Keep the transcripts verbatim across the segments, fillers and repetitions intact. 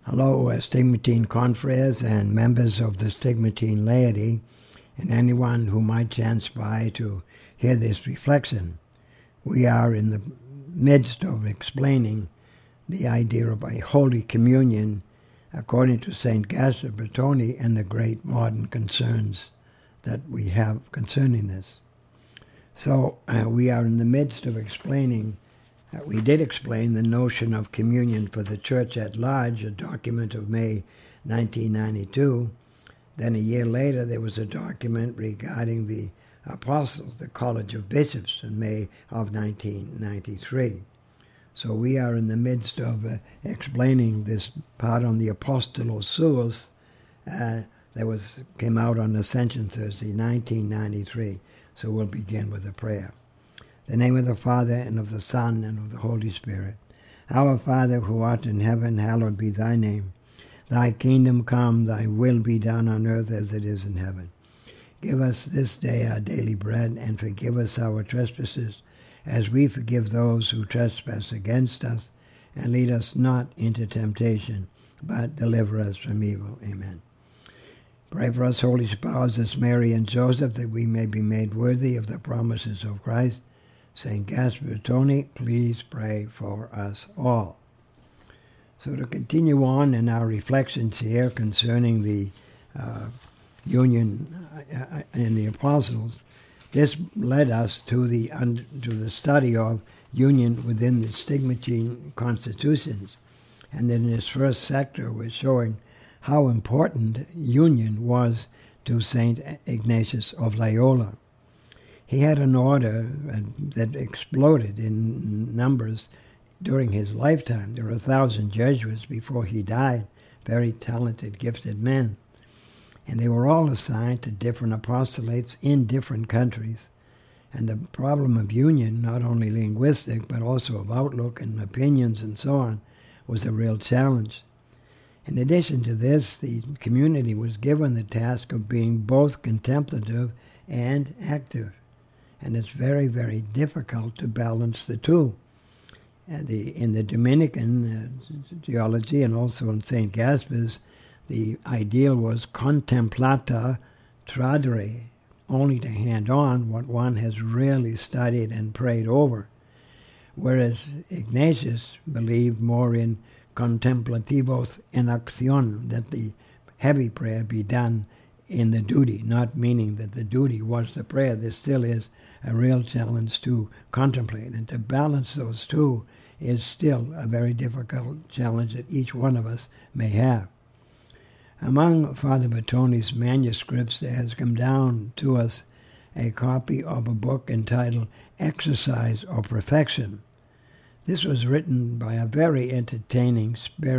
Hello, uh, Stigmatine confreres and members of the Stigmatine laity, and anyone who might chance by to hear this reflection. We are in the midst of explaining the idea of a Holy Communion according to Saint Gaspar Bertoni and the great modern concerns that we have concerning this. So uh, we are in the midst of explaining Uh, we did explain the notion of communion for the Church at large, a document of May nineteen ninety-two. Then a year later, there was a document regarding the Apostles, the College of Bishops, in May of nineteen ninety-three. So we are in the midst of uh, explaining this part on the Apostolos Suos uh, that was came out on Ascension Thursday, nineteen ninety-three. So we'll begin with a prayer. In the name of the Father, and of the Son, and of the Holy Spirit. Our Father, who art in heaven, hallowed be thy name. Thy kingdom come, thy will be done on earth as it is in heaven. Give us this day our daily bread, and forgive us our trespasses, as we forgive those who trespass against us. And lead us not into temptation, but deliver us from evil. Amen. Pray for us, holy spouses, Mary and Joseph, that we may be made worthy of the promises of Christ. Saint Gaspar Bertoni, please pray for us all. So to continue on in our reflections here concerning the uh, union in the Apostles, this led us to the un- to the study of union within the Stigmatine constitutions. And in this first sector, we're showing how important union was to Saint Ignatius of Loyola. He had an order that exploded in numbers during his lifetime. There were a thousand Jesuits before he died, very talented, gifted men. And they were all assigned to different apostolates in different countries. And the problem of union, not only linguistic, but also of outlook and opinions and so on, was a real challenge. In addition to this, the community was given the task of being both contemplative and active. And it's very, very difficult to balance the two. And the, in the Dominican uh, theology and also in Saint Gaspar's, the ideal was contemplata tradere, only to hand on what one has really studied and prayed over. Whereas Ignatius believed more in contemplativos en acción, that the heavy prayer be done in the duty, not meaning that the duty was the prayer. There still is a real challenge to contemplate, and to balance those two is still a very difficult challenge that each one of us may have. Among Father Bertoni's manuscripts, there has come down to us a copy of a book entitled Exercise of Perfection. This was written by a very entertaining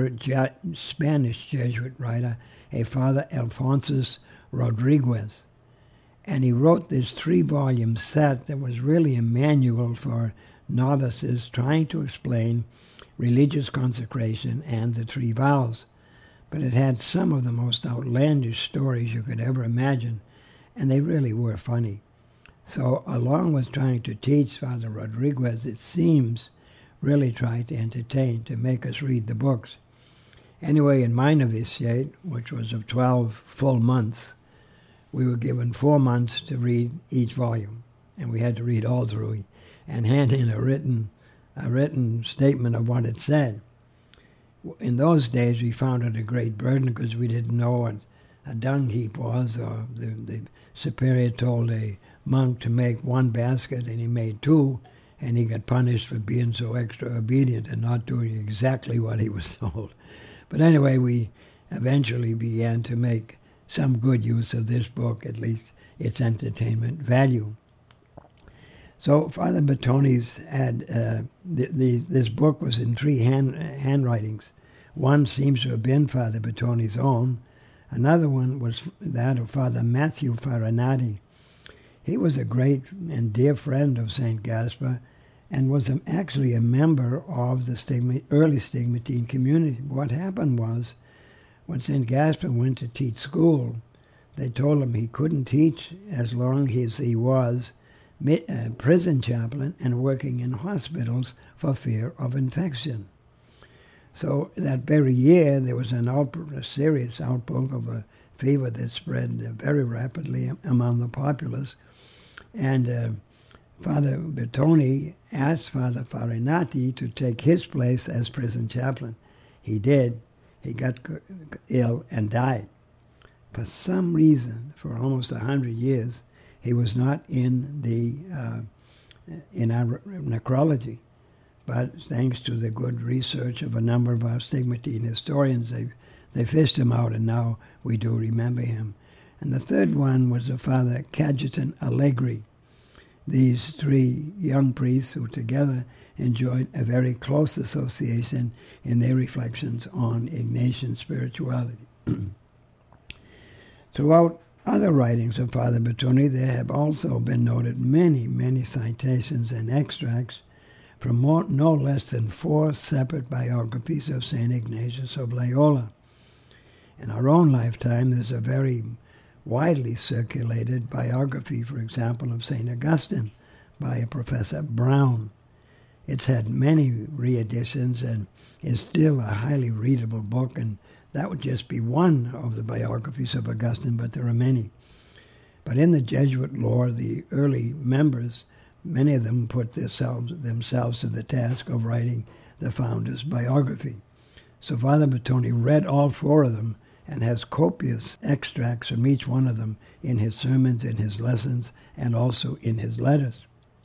Spanish Jesuit writer, a Father Alphonsus Rodriguez. And he wrote this three-volume set that was really a manual for novices trying to explain religious consecration and the three vows. But it had some of the most outlandish stories you could ever imagine, and they really were funny. So along with trying to teach, Father Rodriguez, it seems, really tried to entertain, to make us read the books. Anyway, in my novitiate, which was of twelve full months, we were given four months to read each volume, and we had to read all through and hand in a written, a written statement of what it said. In those days, we found it a great burden because we didn't know what a dung heap was, or the, the superior told a monk to make one basket, and he made two, and he got punished for being so extra obedient and not doing exactly what he was told. But anyway, we eventually began to make some good use of this book, at least its entertainment value. So Father Bertoni's had, uh, the, the, this book was in three hand, handwritings. One seems to have been Father Bertoni's own. Another one was that of Father Matthew Farinati. He was a great and dear friend of Saint Gaspar and was a, actually a member of the stigma, early Stigmatine community. What happened was, when Saint Gaspar went to teach school, they told him he couldn't teach as long as he was a prison chaplain and working in hospitals for fear of infection. So that very year, there was an outbreak, a serious outbreak of a fever that spread very rapidly among the populace. And uh, Father Bertoni asked Father Farinati to take his place as prison chaplain. He did. He got ill and died. For some reason, for almost a hundred years, he was not in the uh, in our necrology. But thanks to the good research of a number of our stigmatine historians, they they fished him out, and now we do remember him. And the third one was the Father Cajetan Allegri. These three young priests who together enjoyed a very close association in their reflections on Ignatian spirituality. Throughout other writings of Father Bertoni, there have also been noted many, many citations and extracts from more, no less than four separate biographies of Saint Ignatius of Loyola. In our own lifetime, there's a very widely circulated biography, for example, of Saint Augustine by a Professor Brown. It's had many re-editions and is still a highly readable book, and that would just be one of the biographies of Augustine, but there are many. But in the Jesuit lore, the early members, many of them put themselves, themselves to the task of writing the founder's biography. So Father Bertoni read all four of them and has copious extracts from each one of them in his sermons, in his lessons, and also in his letters.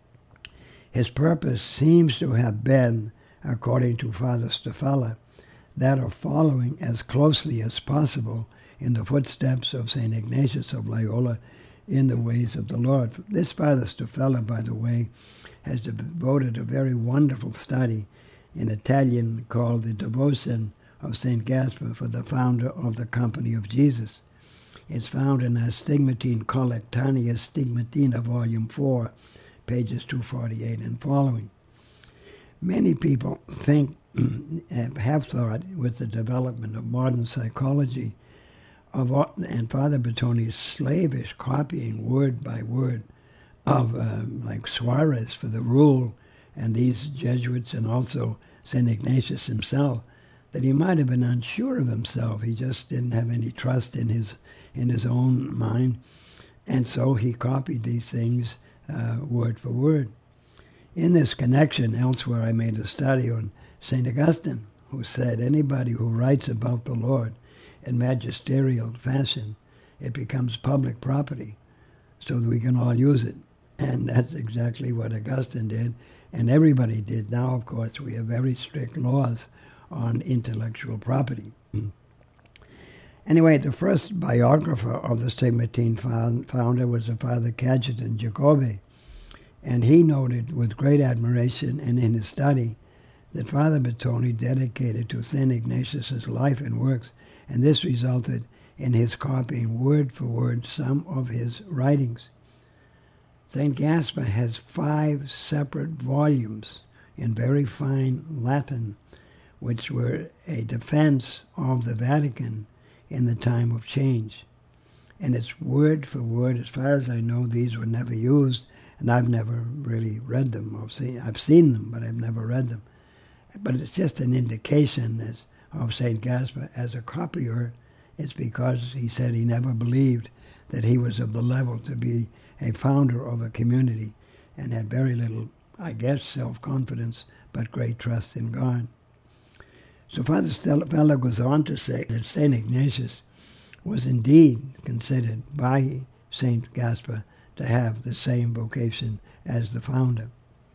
His purpose seems to have been, according to Father Stafella, that of following as closely as possible in the footsteps of Saint Ignatius of Loyola in the ways of the Lord. This Father Stafella, by the way, has devoted a very wonderful study in Italian called the Devotion of Saint Gaspar for the founder of the Company of Jesus. It's found in our Stigmatine Collectanea Stigmatina, Volume four, pages two forty-eight and following. Many people think, have thought, with the development of modern psychology, of and Father Bertoni's slavish copying word by word of, uh, like Suarez for the Rule, and these Jesuits, and also Saint Ignatius himself, that he might have been unsure of himself. He just didn't have any trust in his in his own mind, and so he copied these things uh, word for word. In this connection, elsewhere I made a study on Saint Augustine, who said, anybody who writes about the Lord in magisterial fashion, it becomes public property, so that we can all use it. And that's exactly what Augustine did, and everybody did. Now, of course, we have very strict laws on intellectual property. Anyway, the first biographer of the Stigmatine founder was a Father Cajetan Jacobi, and he noted with great admiration and in his study that Father Bertoni dedicated to Saint Ignatius's life and works, and this resulted in his copying word for word some of his writings. Saint Gaspar has five separate volumes in very fine Latin, which were a defense of the Vatican in the time of change. And it's word for word. As far as I know, these were never used, and I've never really read them. I've seen, I've seen them, but I've never read them. But it's just an indication as, of Saint Gaspar as a copier. It's because he said he never believed that he was of the level to be a founder of a community, and had very little, I guess, self-confidence, but great trust in God. So Father Stella goes on to say that Saint Ignatius was indeed considered by Saint Gaspar to have the same vocation as the founder,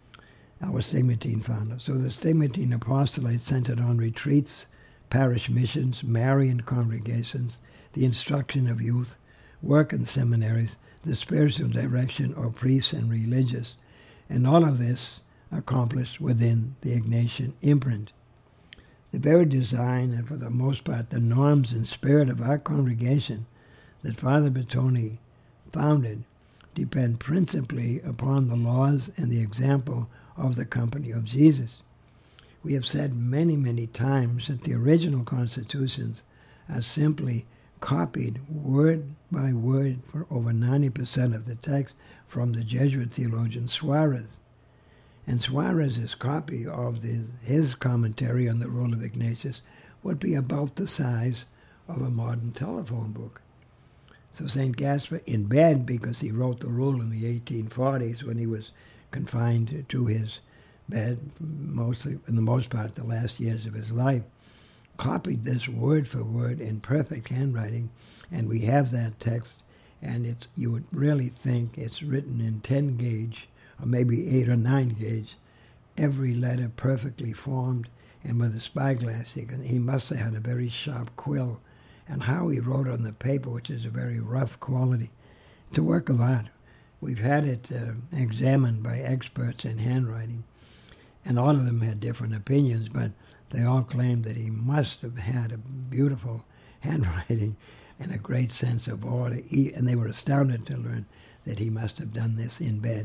our Stigmatine founder. So the Stigmatine apostolate centered on retreats, parish missions, Marian congregations, the instruction of youth, work in seminaries, the spiritual direction of priests and religious, and all of this accomplished within the Ignatian imprint. The very design, and for the most part the norms and spirit of our congregation that Father Bertoni founded depend principally upon the laws and the example of the Company of Jesus. We have said many, many times that the original constitutions are simply copied word by word for over ninety percent of the text from the Jesuit theologian Suarez. And Suarez's copy of the, his commentary on the Rule of Ignatius would be about the size of a modern telephone book. So Saint Gaspar, in bed, because he wrote the rule in the eighteen forties when he was confined to his bed, mostly, in the most part, the last years of his life, copied this word for word in perfect handwriting, and we have that text, and it's you would really think it's written in ten gauge, or maybe eight or nine gauge, every letter perfectly formed, and with a spyglass. He, he must have had a very sharp quill, and how he wrote on the paper, which is a very rough quality. It's a work of art. We've had it uh, examined by experts in handwriting, and all of them had different opinions, but they all claimed that he must have had a beautiful handwriting and a great sense of order, and they were astounded to learn that he must have done this in bed.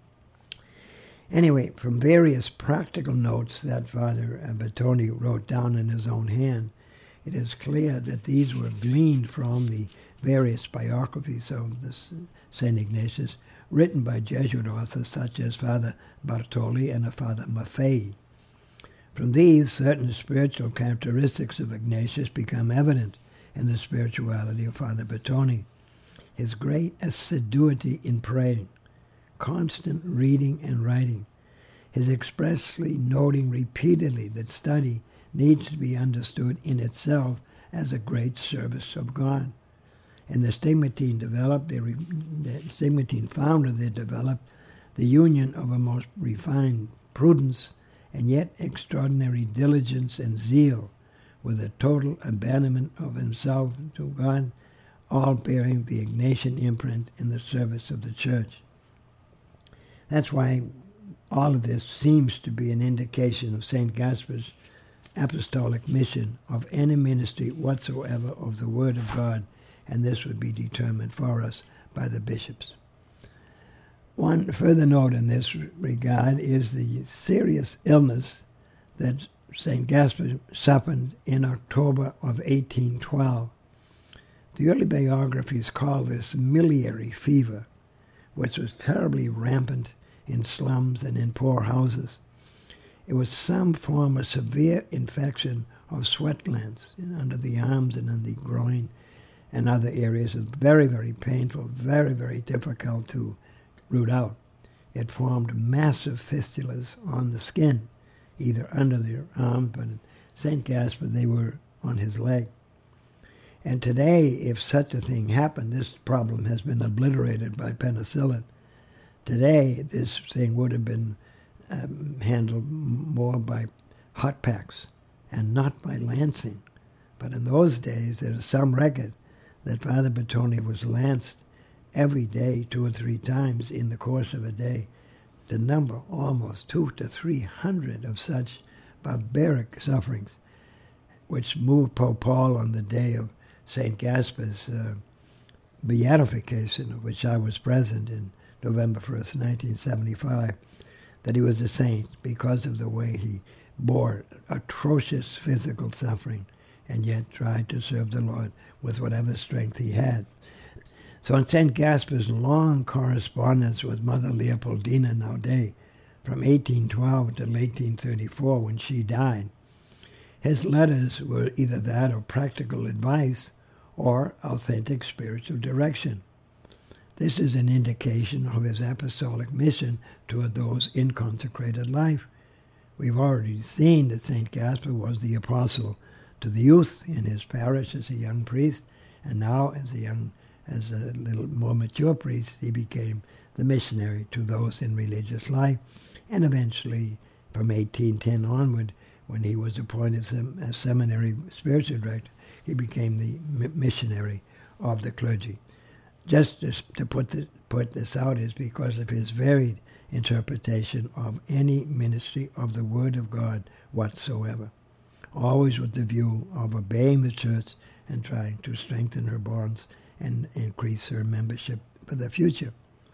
Anyway, from various practical notes that Father Bertoni wrote down in his own hand, it is clear that these were gleaned from the various biographies of this Saint Ignatius, written by Jesuit authors such as Father Bartoli and Father Maffei. From these, certain spiritual characteristics of Ignatius become evident in the spirituality of Father Bertoni. His great assiduity in praying, constant reading and writing, his expressly noting repeatedly that study needs to be understood in itself as a great service of God. And the Stigmatine developed, the, the Stigmatine founder, they developed the union of a most refined prudence and yet extraordinary diligence and zeal with a total abandonment of himself to God, all bearing the Ignatian imprint in the service of the Church. That's why all of this seems to be an indication of Saint Gaspar's apostolic mission of any ministry whatsoever of the Word of God, and this would be determined for us by the bishops. One further note in this regard is the serious illness that Saint Gaspar suffered in October of eighteen twelve. The early biographies call this miliary fever, which was terribly rampant in slums and in poor houses. It was some form of severe infection of sweat glands under the arms and in the groin and other areas. It was very, very painful, very, very difficult to root out. It formed massive fistulas on the skin, either under the arm, but in Saint Gaspar they were on his leg. And today, if such a thing happened, this problem has been obliterated by penicillin. Today, this thing would have been um, handled more by hot packs and not by lancing. But in those days, there is some record that Father Bertoni was lanced every day, two or three times in the course of a day. The number, almost two to three hundred of such barbaric sufferings, which moved Pope Paul on the day of Saint Gaspar's uh, beatification, of which I was present in November first, nineteen seventy-five, that he was a saint because of the way he bore atrocious physical suffering and yet tried to serve the Lord with whatever strength he had. So in Saint Gaspar's long correspondence with Mother Leopoldina Naudet from eighteen twelve to eighteen thirty-four, when she died, his letters were either that of practical advice or authentic spiritual direction. This is an indication of his apostolic mission toward those in consecrated life. We've already seen that Saint Gaspar was the apostle to the youth in his parish as a young priest, and now as a young, as a little more mature priest, he became the missionary to those in religious life, and eventually, from eighteen ten onward, when he was appointed sem- as seminary spiritual director, he became the m- missionary of the clergy. Just to, to put, this, put this out is because of his varied interpretation of any ministry of the Word of God whatsoever, always with the view of obeying the Church and trying to strengthen her bonds and increase her membership for the future.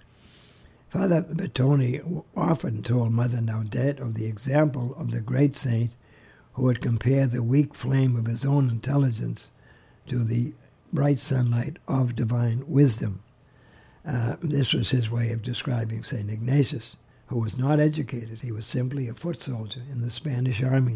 Father Bertoni often told Mother Naudet of the example of the great saint who would compare the weak flame of his own intelligence to the bright sunlight of divine wisdom. Uh, this was his way of describing Saint Ignatius. who was not educated. He was simply a foot soldier in the Spanish army.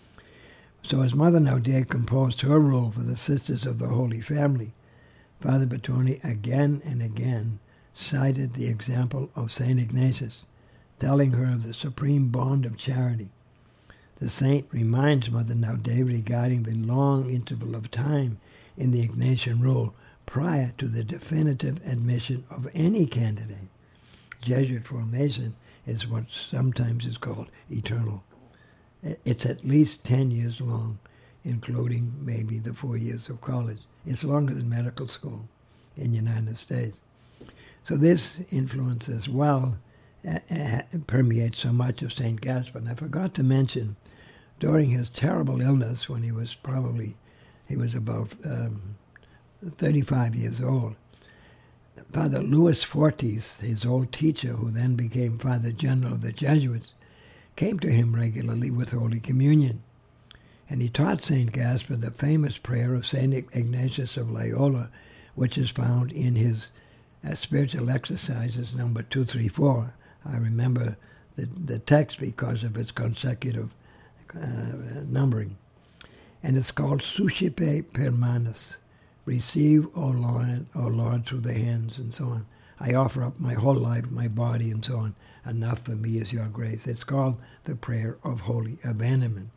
So as Mother Naudet composed her rule for the Sisters of the Holy Family, Father Bertoni again and again cited the example of Saint Ignatius, telling her of the supreme bond of charity. The saint reminds Mother Naudet regarding the long interval of time in the Ignatian rule prior to the definitive admission of any candidate. Jesuit formation is what sometimes is called eternal. It's at least ten years long, including maybe the four years of college. It's longer than medical school in the United States. So this influence as well uh, uh, permeates so much of Saint Gaspar. And I forgot to mention, during his terrible illness, when he was probably, he was about um, thirty-five years old, Father Louis Fortis, his old teacher, who then became Father General of the Jesuits, came to him regularly with Holy Communion. And he taught Saint Gaspar the famous prayer of Saint Ignatius of Loyola, which is found in his uh, Spiritual Exercises number two thirty-four. I remember the, the text because of its consecutive uh, numbering. And it's called Suscipe per manus. Receive, O Lord, O Lord, through the hands, and so on. I offer up my whole life, my body, and so on. Enough for me is your grace. It's called the prayer of holy abandonment.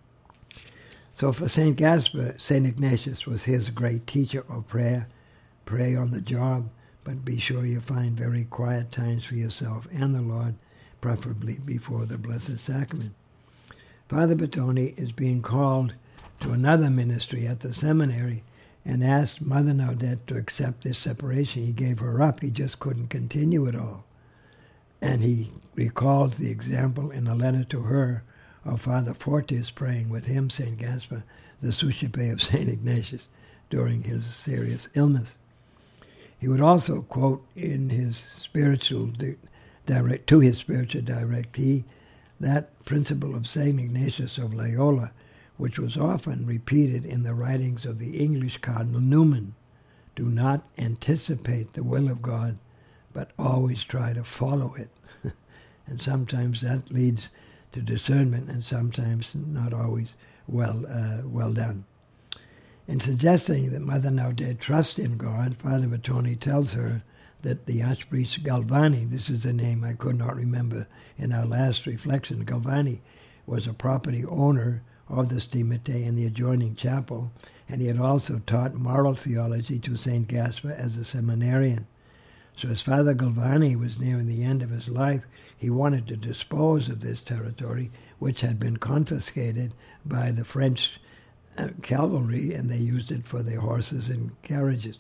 So for Saint Gaspar, Saint Ignatius was his great teacher of prayer. Pray on the job, but be sure you find very quiet times for yourself and the Lord, preferably before the Blessed Sacrament. Father Bertoni is being called to another ministry at the seminary and asked Mother Naudet to accept this separation. He gave her up. He just couldn't continue it all. And he recalls the example in a letter to her of Father Fortis praying with him, Saint Gaspar, the Suscipe of Saint Ignatius, during his serious illness. He would also quote in his spiritual di- direct to his spiritual directee that principle of Saint Ignatius of Loyola, which was often repeated in the writings of the English Cardinal Newman. Do not anticipate the will of God, but always try to follow it. And sometimes that leads to discernment, and sometimes not always well uh, well done. In suggesting that Mother Naudet trust in God, Father Bertoni tells her that the Archpriest Galvani, this is a name I could not remember in our last reflection, Galvani was a property owner of the Stimate in the adjoining chapel, and he had also taught moral theology to Saint Gaspar as a seminarian. So as Father Galvani was nearing the end of his life, he wanted to dispose of this territory, which had been confiscated by the French uh, cavalry, and they used it for their horses and carriages.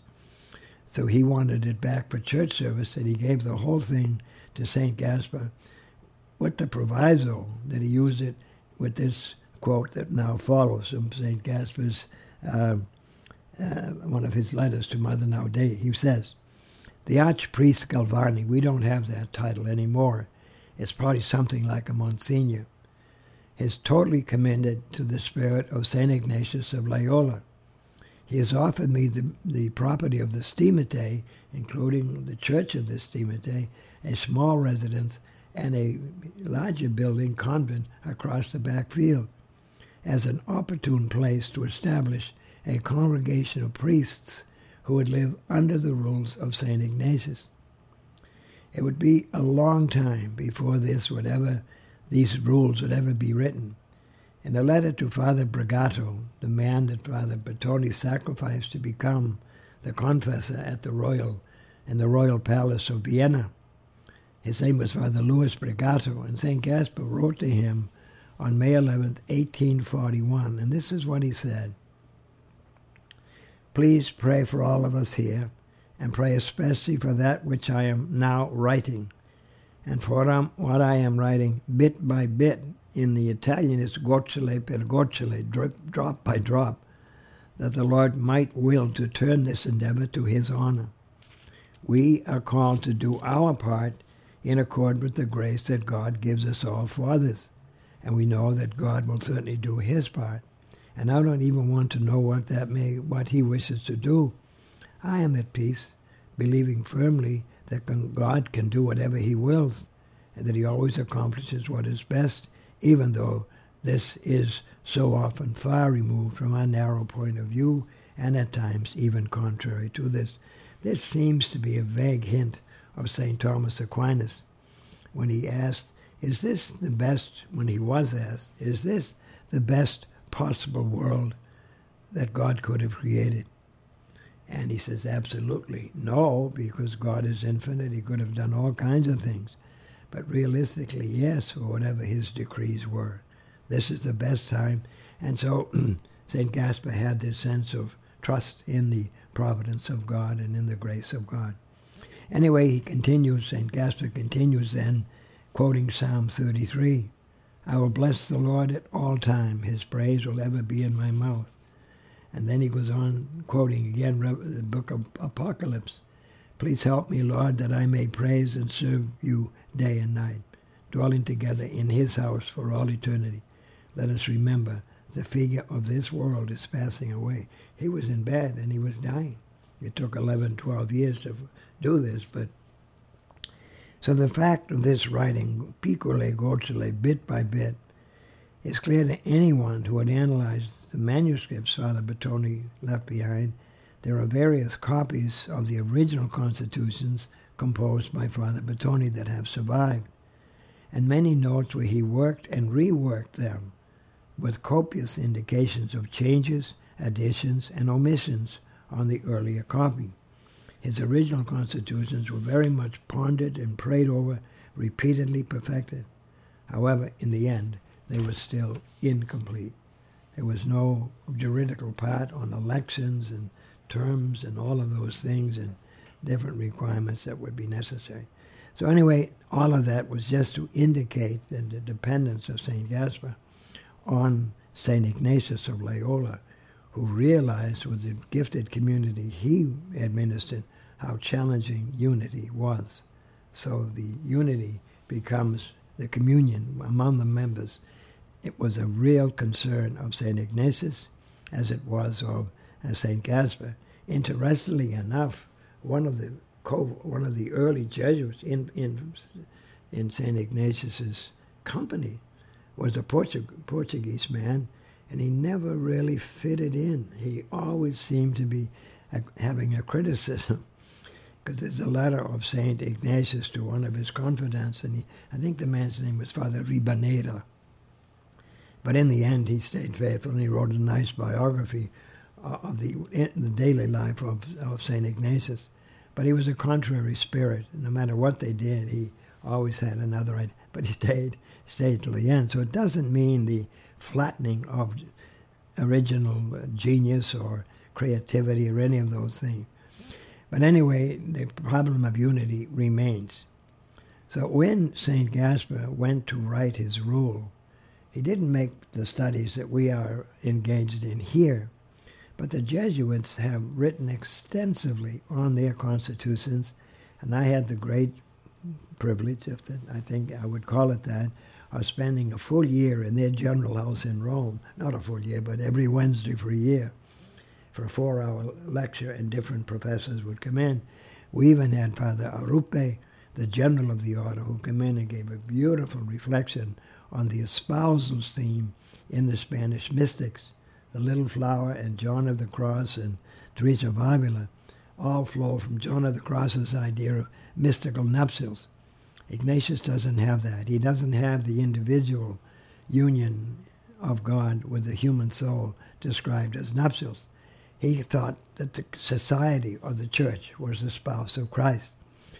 So he wanted it back for church service, and he gave the whole thing to Saint Gaspar with the proviso that he used it with this quote that now follows from Saint Gaspar's, uh, uh, one of his letters to Mother Naudet. He says, the Archpriest Galvani, we don't have that title anymore. It's probably something like a Monsignor, is totally commended to the spirit of Saint Ignatius of Loyola. He has offered me the, the property of the Stimate, including the church of the Stimate, a small residence, and a larger building, convent, across the back field, as an opportune place to establish a congregation of priests who would live under the rules of Saint Ignatius. It would be a long time before this would ever, these rules would ever be written. In a letter to Father Bragato, the man that Father Bertoni sacrificed to become the confessor at the royal, in the royal palace of Vienna, his name was Father Louis Bragato, and Saint Gaspar wrote to him on May eleventh, eighteen forty-one, and this is what he said. Please pray for all of us here, and pray especially for that which I am now writing, and for what I am writing bit by bit. In the Italian, it's gocciole per gocciole, drop, drop by drop, that the Lord might will to turn this endeavor to his honor. We are called to do our part in accord with the grace that God gives us all for this. And we know that God will certainly do his part. And I don't even want to know what that may, what he wishes to do. I am at peace, believing firmly that God can do whatever he wills, and that he always accomplishes what is best, even though this is so often far removed from our narrow point of view, and at times even contrary to this. This seems to be a vague hint of Saint Thomas Aquinas when he asked, is this the best, when he was asked, is this the best possible world that God could have created? And he says, absolutely no, because God is infinite. He could have done all kinds of things. But realistically, yes, for whatever his decrees were. This is the best time. And so Saint Gaspar had this sense of trust in the providence of God and in the grace of God. Anyway, he continues, Saint Gaspar continues then, quoting Psalm thirty-three, I will bless the Lord at all time. His praise will ever be in my mouth. And then he goes on, quoting again the book of Apocalypse. Please help me, Lord, that I may praise and serve you day and night, dwelling together in his house for all eternity. Let us remember the figure of this world is passing away. He was in bed and he was dying. It took eleven, twelve years to do this, but so the fact of this writing, piccole gocciole, bit by bit, is clear to anyone who had analyzed the manuscripts Father Bertone left behind. There are various copies of the original constitutions composed by Father Bertone that have survived, and many notes where he worked and reworked them with copious indications of changes, additions, and omissions on the earlier copy. His original constitutions were very much pondered and prayed over, repeatedly perfected. However, in the end, they were still incomplete. There was no juridical part on elections and terms and all of those things and different requirements that would be necessary. So anyway, all of that was just to indicate the, the dependence of Saint Gaspar on Saint Ignatius of Loyola, who realized with the gifted community he administered how challenging unity was. So the unity becomes the communion among the members. It was a real concern of Saint Ignatius, as it was of uh, Saint Gaspar. Interestingly enough, one of the co- one of the early Jesuits in in in Saint Ignatius's company was a Portu- Portuguese man, and he never really fitted in. He always seemed to be a, having a criticism, because there's a letter of Saint Ignatius to one of his confidants, and he, I think the man's name was Father Ribaneira. But in the end, he stayed faithful, and he wrote a nice biography uh, of the, the daily life of, of Saint Ignatius. But he was a contrary spirit. No matter what they did, he always had another idea. But he stayed, stayed till the end. So it doesn't mean the flattening of original genius or creativity or any of those things. But anyway, the problem of unity remains. So when Saint Gaspar went to write his rule, he didn't make the studies that we are engaged in here, but the Jesuits have written extensively on their constitutions, and I had the great privilege, if the, I think I would call it that, of spending a full year in their general house in Rome, not a full year, but every Wednesday for a year, for a four-hour lecture, and different professors would come in. We even had Father Arrupe, the general of the order, who came in and gave a beautiful reflection on the espousals theme in the Spanish mystics. The Little Flower and John of the Cross and Teresa of Avila all flow from John of the Cross's idea of mystical nuptials. Ignatius doesn't have that. He doesn't have the individual union of God with the human soul described as nuptials. He thought that the society or the church was the spouse of Christ.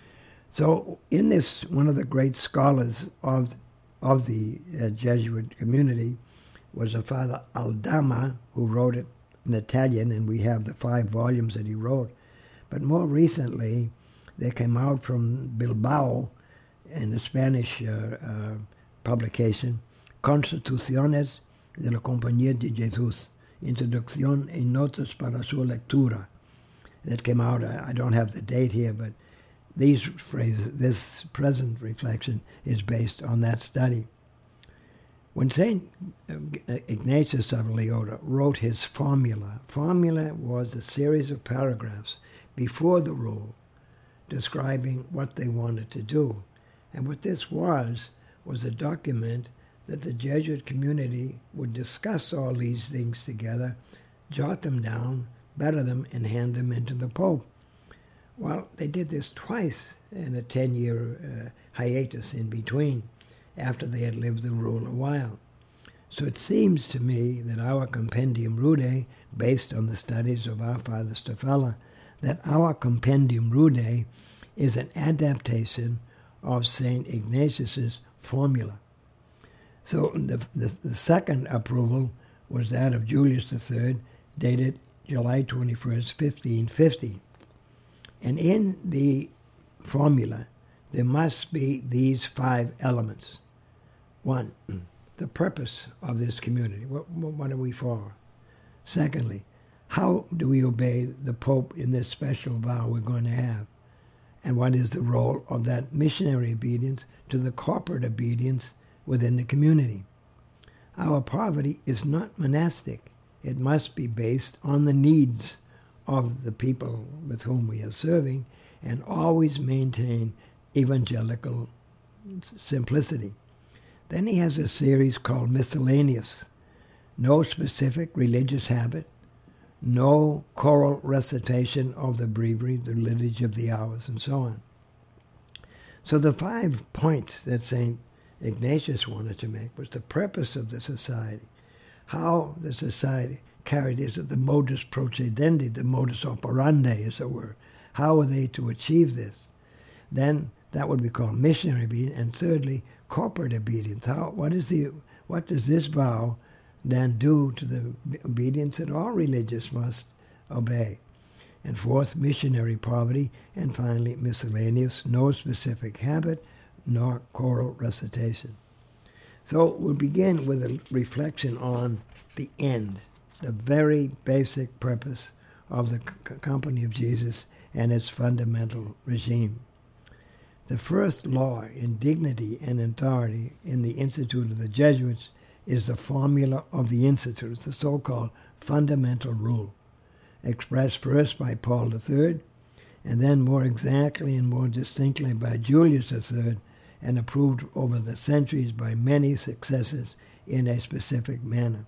So in this, one of the great scholars of of the uh, Jesuit community was a Father Aldama, who wrote it in Italian, and we have the five volumes that he wrote. But more recently, they came out from Bilbao in a Spanish uh, uh, publication, Constituciones de la Compañía de Jesús, Introducción y Notas para su Lectura. That came out, I, I don't have the date here, but these phrases, this present reflection is based on that study. When Saint Ignatius of Loyola wrote his formula, formula was a series of paragraphs before the rule describing what they wanted to do. And what this was, was a document that the Jesuit community would discuss all these things together, jot them down, better them, and hand them into the Pope. Well, they did this twice in a ten-year uh, hiatus in between, after they had lived the rule a while. So it seems to me that our Compendium Rudae, based on the studies of our Father Stafella, that our Compendium Rudae is an adaptation of Saint Ignatius's formula. So the, the, the second approval was that of Julius the Third, dated July twenty-first, fifteen fifty. And in the formula, there must be these five elements. One, the purpose of this community. What, what are we for? Secondly, how do we obey the Pope in this special vow we're going to have? And what is the role of that missionary obedience to the corporate obedience within the community? Our poverty is not monastic. It must be based on the needs of the people with whom we are serving, and always maintain evangelical simplicity. Then he has a series called Miscellaneous. No specific religious habit, no choral recitation of the breviary, the liturgy of the hours, and so on. So the five points that Saint Ignatius wanted to make was the purpose of the society, how the society carried is the modus procedendi, the modus operandi, as it were. How are they to achieve this? Then that would be called missionary obedience, and thirdly, corporate obedience. How? What is the? What does this vow then do to the obedience that all religious must obey? And fourth, missionary poverty, and finally, miscellaneous, no specific habit, nor choral recitation. So we'll begin with a reflection on the end, the very basic purpose of the C- Company of Jesus and its fundamental regime. The first law in dignity and authority in the Institute of the Jesuits is the formula of the Institute. It's the so-called fundamental rule, expressed first by Paul the Third, and then more exactly and more distinctly by Julius the Third, and approved over the centuries by many successors in a specific manner.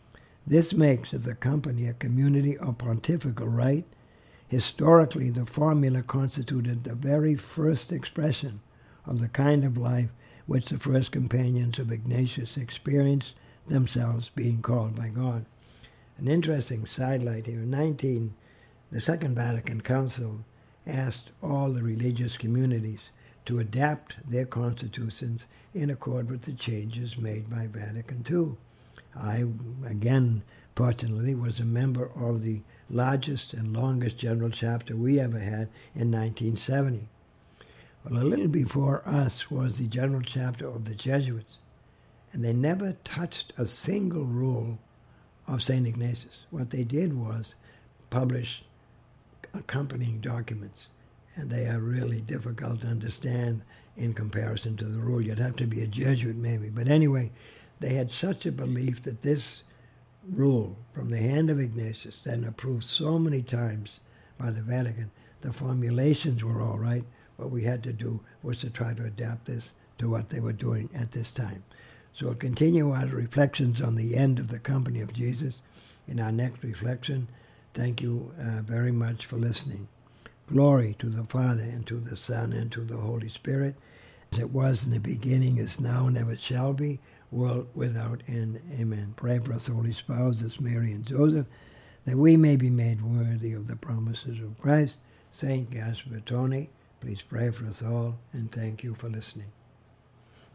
This makes of the company a community of pontifical right. Historically, the formula constituted the very first expression of the kind of life which the first companions of Ignatius experienced themselves being called by God. An interesting sidelight here. In nineteen, the Second Vatican Council asked all the religious communities to adapt their constitutions in accord with the changes made by Vatican Two. I, again, fortunately, was a member of the largest and longest general chapter we ever had in nineteen seventy. Well, a little before us was the general chapter of the Jesuits, and they never touched a single rule of Saint Ignatius. What they did was publish accompanying documents, and they are really difficult to understand in comparison to the rule. You'd have to be a Jesuit maybe. But anyway, they had such a belief that this rule from the hand of Ignatius, then approved so many times by the Vatican, the formulations were all right. What we had to do was to try to adapt this to what they were doing at this time. So we'll continue our reflections on the end of the Company of Jesus in our next reflection. Thank you uh, very much for listening. Glory to the Father, and to the Son, and to the Holy Spirit, as it was in the beginning, is now, and ever shall be, world without end. Amen. Pray for us, holy spouses, Mary and Joseph, that we may be made worthy of the promises of Christ. Saint Gaspar Tony, please pray for us all, and thank you for listening.